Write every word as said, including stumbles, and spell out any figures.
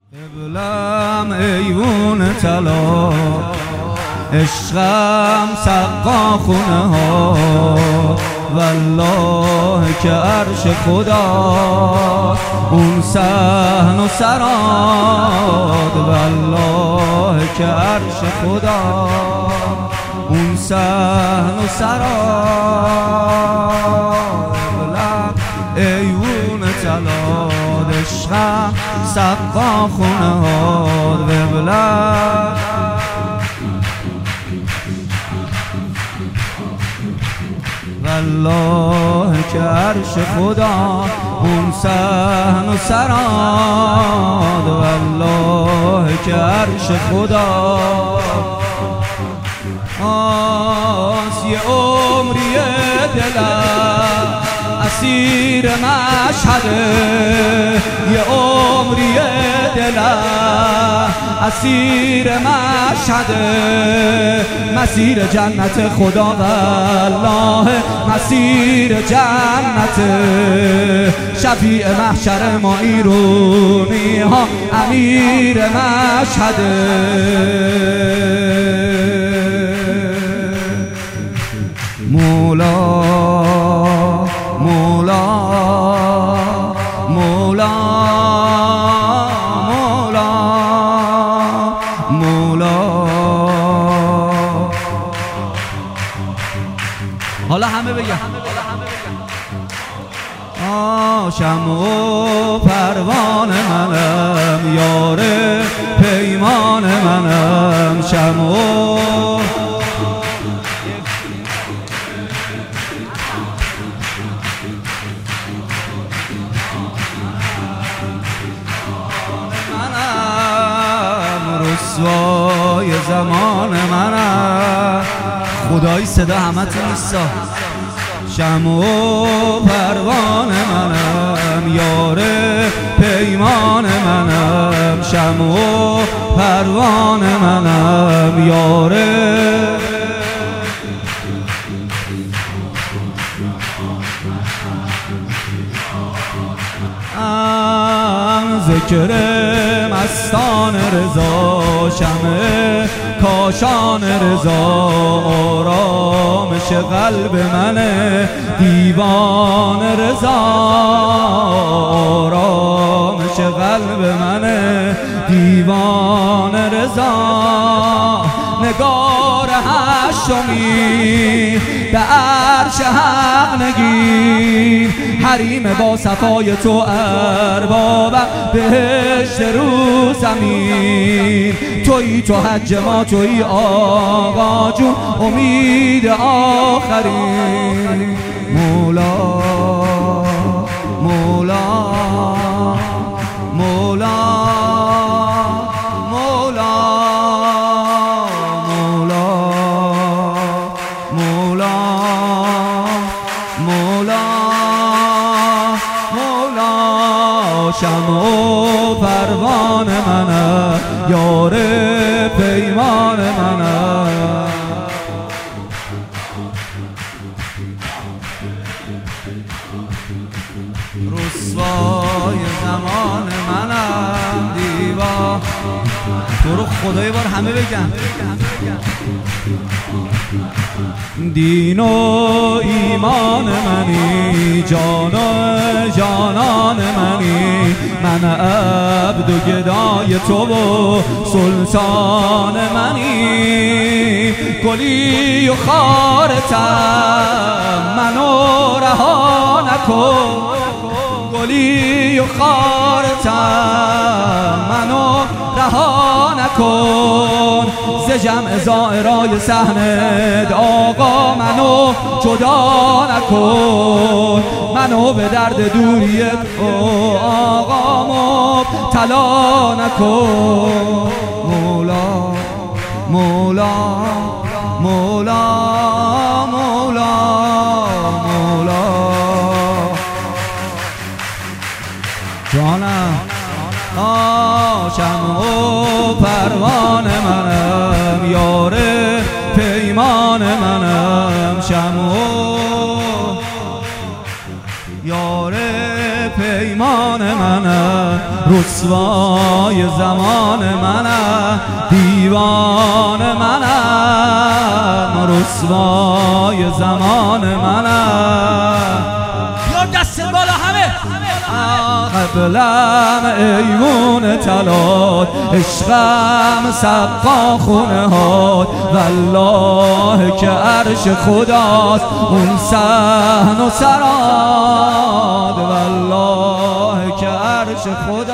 قبلم ایوون طلا، عشقم سقا خونه ها، والله که عرش خدا اون صحن و سراد، والله که عرش خدا اون صحن و سراد. قبلم ایوون طلا، عشقم سقا خونه ها، قبلم والله که عرش خدا اون صحن و سراد، والله که عرش خدا آس یه عمری دلم اسیر مشهده، یه عمری دلم اسیر مشهده، مسیر جنت خدا والله مسیر جنت، شفیع محشر ما ایرونی ها امیر مشهده. مولا مولا مولا مولا مولا. حالا همه بگن آه شمع و پروانه منم، یار پیمان منم، شمع و رسوای زمان منم، خدای صدا همتون نیستا، شمع و پروانه منم، یار پیمان منم، شمع و پروانه منم، یار ام ذکر مستان رضا، شمع کاشان رضا، آرامش قلب منه دیوان رضا، آرامش قلب منه دیوان رضا. نگار هشمی به عرش حق نگین، حریم با صفای تو اربابم بهشت رو زمین، تویی تو حج ما، تویی آقا جون امید آخرین. مولا مولا مولا مولا مولا مولا مولا مولا. شمع و پروانه منم، یار پیمان منم، رسوای زمان منم، دیوا تو رو خدا یه بار همه بگن دین و ایمان منی، جان و جانان منی، من عبد و گدای تو و سلطان منی، گلی و خارتم منو رها نکن، گلی و خارتم منو رها نکن، ز جمع زائرای صحنت آقا منو جدا نکن، منو به درد دوریت او آقا مبتلا نکن. مولا مولا مولا مولا مولا جانم آه شمع و پروانه منم، یار پیمان منم، شمع و یار پیمان پیمان منه، رسوای زمان منه، دیوان منه، رسوای زمان منه. یا دست بالا همه. قبلم ایمون تلات، عشقم سقا خونه هات، والله که عرش خداست اون صحن و سراد، والله که عرش خداست.